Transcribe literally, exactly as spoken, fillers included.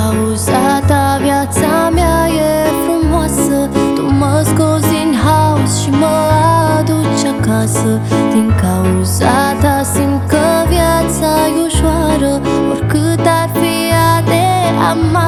cauza ta viața mea e frumoasă. Tu mă scoți din haos și mă aduci acasă. Din cauza ta simt că viața e ușoară, oricât ar fi ea de amar.